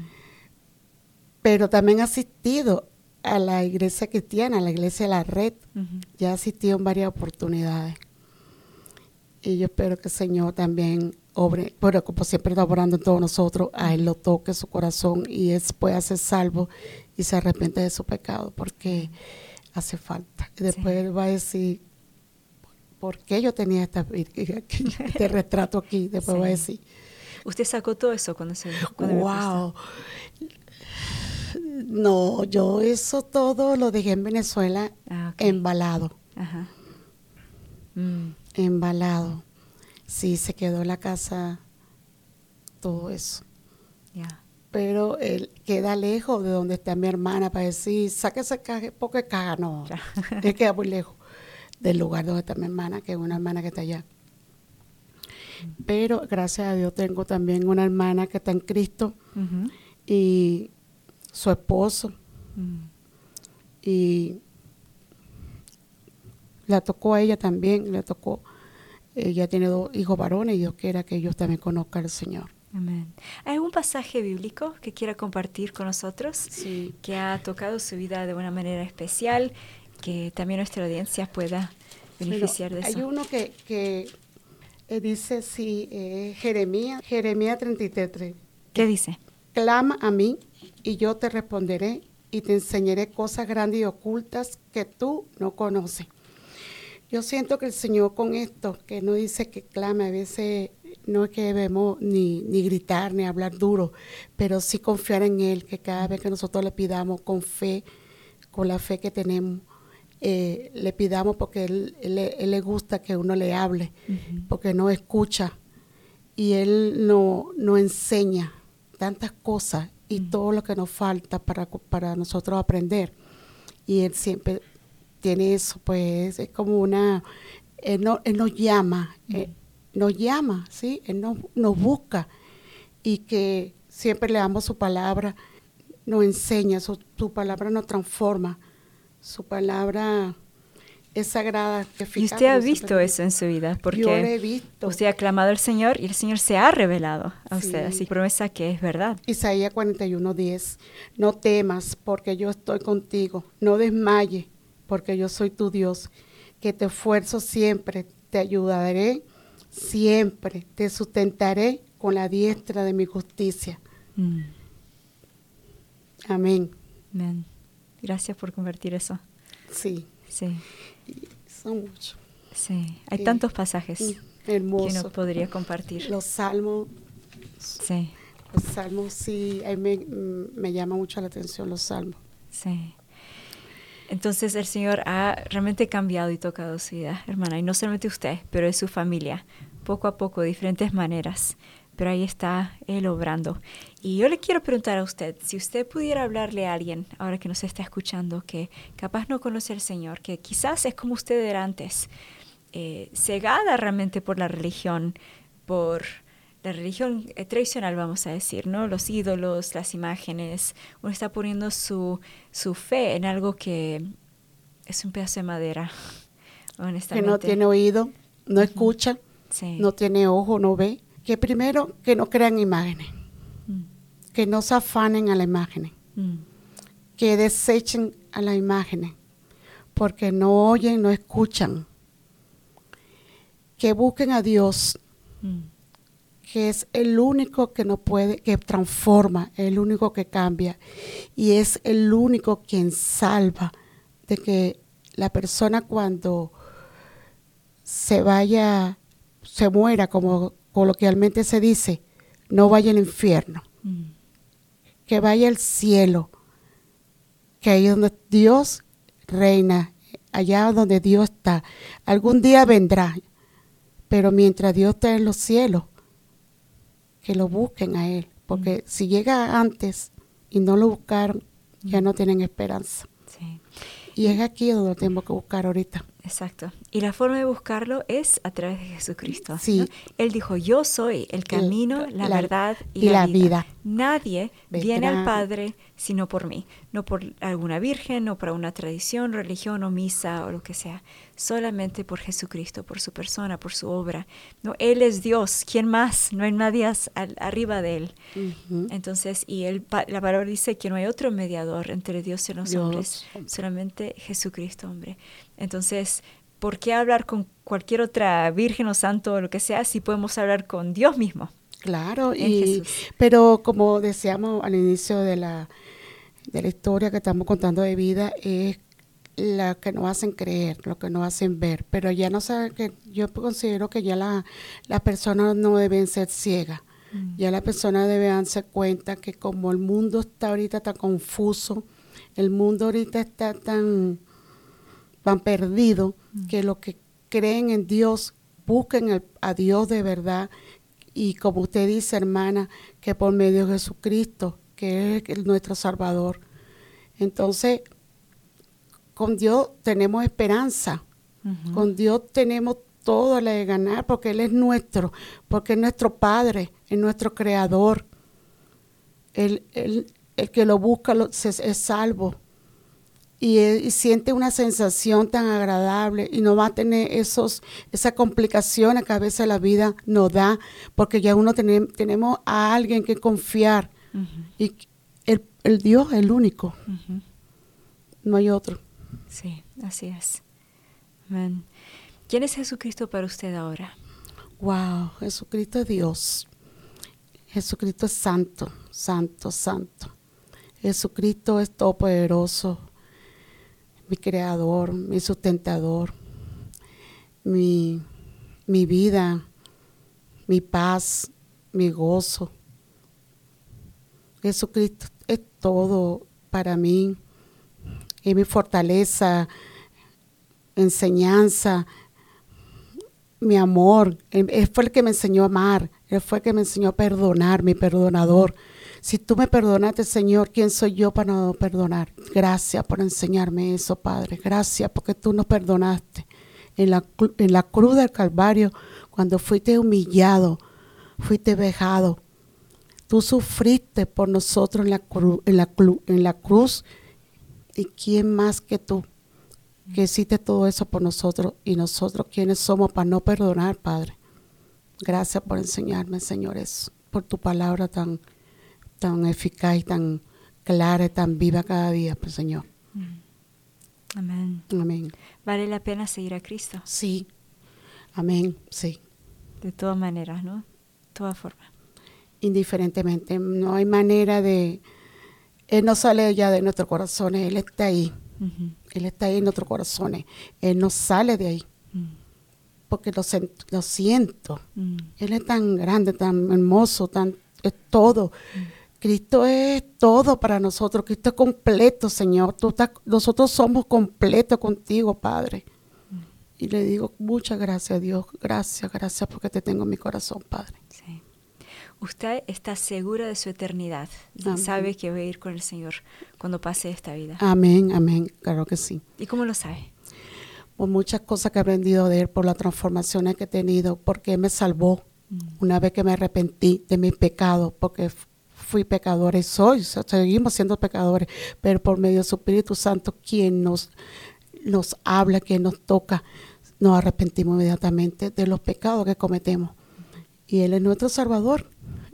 pero también ha asistido a la iglesia cristiana, a la iglesia de la red. Ya ha asistido en varias oportunidades. Y yo espero que el Señor también obre, pero como siempre está obrando en todos nosotros, a Él lo toque su corazón y Él pueda ser salvo y se arrepiente de su pecado, porque hace falta. Y después Él va a decir, ¿por qué yo tenía este retrato aquí? Después va a decir. ¿Usted sacó todo eso cuando wow. No, yo eso todo lo dejé en Venezuela embalado. Embalado. Sí, se quedó en la casa todo eso. Ya. Pero él queda lejos de donde está mi hermana para decir, sáquese caja, porque caja no. Ya. Él queda muy lejos del lugar donde está mi hermana, que es una hermana que está allá. Pero gracias a Dios tengo también una hermana que está en Cristo Ujú. y su esposo. Y la tocó a ella también, le tocó. Ella tiene 2 hijos varones y Dios quiera que ellos también conozcan al Señor. Amén. ¿Hay algún pasaje bíblico que quiera compartir con nosotros? Sí. Que ha tocado su vida de una manera especial, que también nuestra audiencia pueda beneficiar de Hay eso. uno que dice, sí, Jeremías 33:3. ¿Qué dice? Clama a mí y yo te responderé y te enseñaré cosas grandes y ocultas que tú no conoces. Yo siento que el Señor con esto, que no dice que clame, a veces no es que debemos ni gritar ni hablar duro, pero sí confiar en Él, que cada vez que nosotros le pidamos con fe, con la fe que tenemos, le pidamos porque él le gusta que uno le hable, porque no escucha y Él no enseña tantas cosas y todo lo que nos falta para nosotros aprender. Y Él siempre tiene eso, pues es como Él nos llama, ¿sí? Él nos busca y que siempre le damos su palabra, nos enseña, su palabra nos transforma, su palabra es sagrada. Y usted ha visto eso en su vida, porque yo lo he visto. usted ha clamado al Señor y el Señor se ha revelado a Sí. usted, así promesa que es verdad. Isaías 41:10, no temas porque yo estoy contigo, no desmayes porque yo soy tu Dios, que te esfuerzo siempre, te ayudaré siempre, te sustentaré con la diestra de mi justicia. Amén. Amén. Gracias por compartir eso. Sí, Sí, son muchos. sí. Hay Sí. tantos pasajes que Hermoso. uno podría compartir. Los salmos, Sí, sí, a mí me llama mucho la atención los salmos. sí. Entonces el Señor ha realmente cambiado y tocado su vida, hermana. Y no solamente usted, pero es su familia. Poco a poco, de diferentes maneras. Pero ahí está Él obrando. Y yo le quiero preguntar a usted, si usted pudiera hablarle a alguien, ahora que nos está escuchando, que capaz no conoce al Señor, que quizás es como usted era antes, cegada realmente por la religión tradicional, vamos a decir, ¿no? Los ídolos, las imágenes. Uno está poniendo su fe en algo que es un pedazo de madera, Que honestamente. no tiene oído, no escucha, Sí. no tiene ojo, no ve. Que primero, que no crean imágenes, que no se afanen a las imágenes, que desechen a las imágenes, porque no oyen, no escuchan. Que busquen a Dios, que es el único que nos puede, que transforma, el único que cambia y es el único quien salva de que la persona cuando se muera, como coloquialmente se dice, no vaya al infierno, que vaya al cielo, que ahí donde Dios reina, allá donde Dios está. Algún día vendrá, pero mientras Dios está en los cielos, que lo busquen a Él, porque si llega antes y no lo buscaron, ya no tienen esperanza. Sí. Y es aquí donde tenemos que buscar ahorita. Exacto. Y la forma de buscarlo es a través de Jesucristo. Sí. ¿No? Él dijo, yo soy el camino, la verdad y y la la vida. vida. Nadie viene Vendrá. al Padre sino por mí. No por alguna virgen, no por una tradición, religión o misa o lo que sea. Solamente por Jesucristo, por su persona, por su obra. No, Él es Dios. ¿Quién más? No hay nadie arriba de Él. Entonces, y la palabra dice que no hay otro mediador entre Dios y los Dios, hombres. hombre. Solamente Jesucristo, hombre. Entonces, ¿por qué hablar con cualquier otra virgen o santo o lo que sea si podemos hablar con Dios mismo? Claro, En Jesús. pero como decíamos al inicio de la historia que estamos contando de vida, es lo que nos hacen creer, lo que nos hacen ver. Pero ya no saben que yo considero que ya las personas no deben ser ciegas. Ya las personas deben darse cuenta que como el mundo está ahorita tan confuso, el mundo ahorita está tan perdido, que los que creen en Dios busquen a Dios de verdad. Y como usted dice, hermana, que por medio de Jesucristo, que es nuestro Salvador. Entonces, con Dios tenemos esperanza. Con Dios tenemos todo la de ganar, porque Él es nuestro, porque es nuestro Padre, es nuestro Creador. El que lo busca es salvo. Y siente una sensación tan agradable y no va a tener esas complicaciones que a veces la vida nos da, porque ya uno tenemos a alguien que confiar. Y el Dios es el único. No hay otro. Sí, así es. Amén. ¿Quién es Jesucristo para usted ahora? Wow, Jesucristo es Dios. Jesucristo es santo, santo, santo. Jesucristo es todopoderoso, mi creador, mi sustentador, mi vida, mi paz, mi gozo. Jesucristo es todo para mí. Es mi fortaleza, enseñanza, mi amor. Él fue el que me enseñó a amar. Él fue el que me enseñó a perdonar, mi perdonador. Si tú me perdonaste, Señor, ¿quién soy yo para no perdonar? Gracias por enseñarme eso, Padre. Gracias porque tú nos perdonaste. En la cruz del Calvario, cuando fuiste humillado, fuiste vejado. Tú sufriste por nosotros en la cruz. ¿Y quién más que tú? Que hiciste todo eso por nosotros. Y nosotros, ¿quiénes somos para no perdonar, Padre? Gracias por enseñarme, Señor, eso. Por tu palabra tan eficaz y tan clara y tan viva cada día, pues, Señor. Amén. Amén. ¿Vale la pena seguir a Cristo? Sí. Amén. Sí. De todas maneras, ¿no? De toda forma. Indiferentemente. No hay manera de... Él no sale ya de nuestros corazones. Él está ahí. Él está ahí en nuestros corazones. Él no sale de ahí. Porque lo siento. Él es tan grande, tan hermoso, es todo. Cristo es todo para nosotros. Cristo es completo, Señor. Nosotros somos completos contigo, Padre. Y le digo muchas gracias a Dios. Gracias porque te tengo en mi corazón, Padre. Sí. Usted está segura de su eternidad. Amén. Sabe que va a ir con el Señor cuando pase esta vida. Amén, amén. Claro que sí. ¿Y cómo lo sabe? Por muchas cosas que he aprendido de Él, por las transformaciones que he tenido, porque Él me salvó una vez que me arrepentí de mis pecados, porque fui pecadora y seguimos siendo pecadores, pero por medio de su Espíritu Santo, quien nos habla, quien nos toca, nos arrepentimos inmediatamente de los pecados que cometemos. Y Él es nuestro Salvador,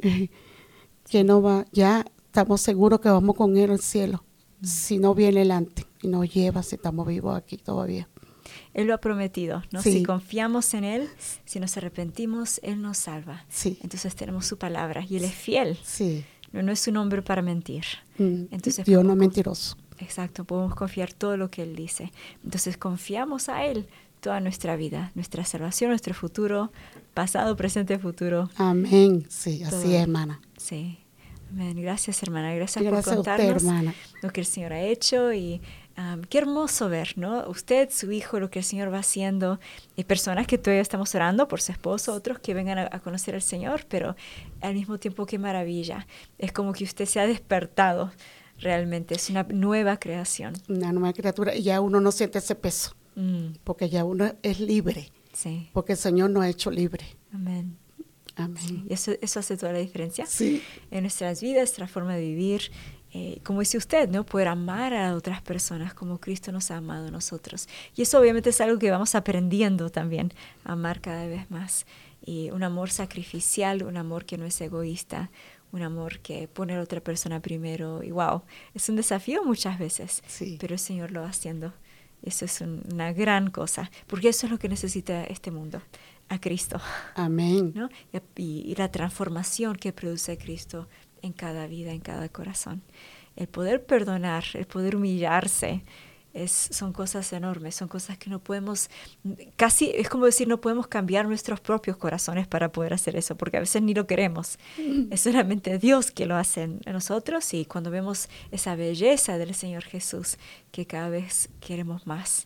que no va, ya estamos seguros que vamos con Él al cielo, si no viene delante y nos lleva, si estamos vivos aquí todavía. Él lo ha prometido, ¿no? Sí. Si confiamos en Él, si nos arrepentimos, Él nos salva. Sí. Entonces tenemos su palabra y Él es fiel. Sí. No es un hombre para mentir. Entonces Dios no es mentiroso. Exacto, podemos confiar todo lo que Él dice. Entonces confiamos a Él toda nuestra vida, nuestra salvación, nuestro futuro, pasado, presente, futuro. Amén. Sí, así Todo. es, hermana. Sí. Amén. Gracias, hermana. Gracias Gracias por a contarnos usted, hermana. lo que el Señor ha hecho y qué hermoso ver, ¿no? Usted, su hijo, lo que el Señor va haciendo y personas que todavía estamos orando por su esposo, otros que vengan a conocer al Señor, pero al mismo tiempo qué maravilla. Es como que usted se ha despertado realmente, es una nueva creación. Una nueva criatura y ya uno no siente ese peso, porque ya uno es libre, Sí. porque el Señor nos ha hecho libre. Amén. Amén. Y eso hace toda la diferencia Sí. en nuestras vidas, nuestra forma de vivir. Como dice usted, ¿no? Poder amar a otras personas como Cristo nos ha amado a nosotros. Y eso obviamente es algo que vamos aprendiendo también, a amar cada vez más. Y un amor sacrificial, un amor que no es egoísta, un amor que pone a la otra persona primero. Y wow, es un desafío muchas veces, Sí. pero el Señor lo va haciendo. Eso es una gran cosa, porque eso es lo que necesita este mundo, a Cristo, Amén. ¿no? Y la transformación que produce Cristo en cada vida, en cada corazón. El poder perdonar, el poder humillarse, son cosas enormes, son cosas que no podemos, casi es como decir, no podemos cambiar nuestros propios corazones para poder hacer eso, porque a veces ni lo queremos. Es solamente Dios que lo hace en nosotros, y cuando vemos esa belleza del Señor Jesús, que cada vez queremos más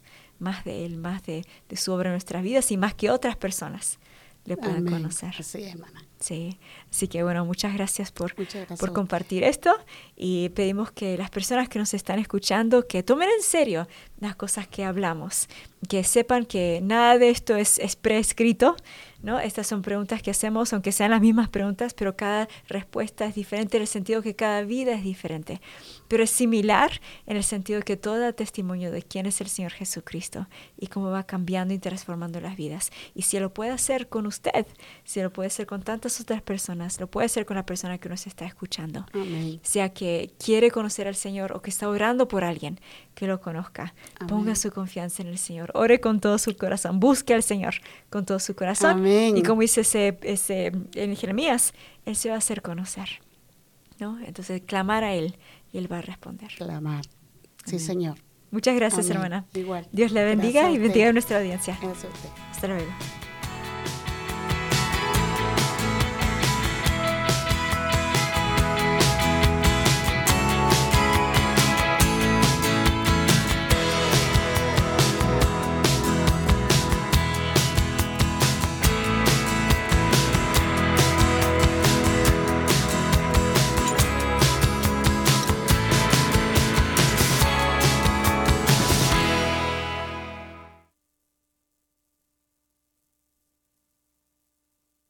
más de Él, más de su obra en nuestras vidas y más que otras personas le puedan conocer. Así es, hermana. Sí, así que bueno, muchas gracias por compartir esto, y pedimos que las personas que nos están escuchando que tomen en serio las cosas que hablamos, que sepan que nada de esto es prescrito, ¿no? Estas son preguntas que hacemos, aunque sean las mismas preguntas, pero cada respuesta es diferente en el sentido que cada vida es diferente, pero es similar en el sentido que todo da testimonio de quién es el Señor Jesucristo y cómo va cambiando y transformando las vidas. Y si lo puede hacer con usted, si lo puede hacer con tantas otras personas, lo puede hacer con la persona que nos está escuchando. Amén. Sea que quiere conocer al Señor o que está orando por alguien que lo conozca. Amén. Ponga su confianza en el Señor. Ore con todo su corazón. Busque al Señor con todo su corazón. Amén. Y como dice en Jeremías, Él se va a hacer conocer, ¿no? Entonces, clamar a Él y Él va a responder. Clamar. Sí, Amén. Señor. Muchas gracias, Amén. hermana. Igual. Dios le bendiga Gracias a y bendiga a usted. nuestra audiencia. Gracias a usted. Hasta luego.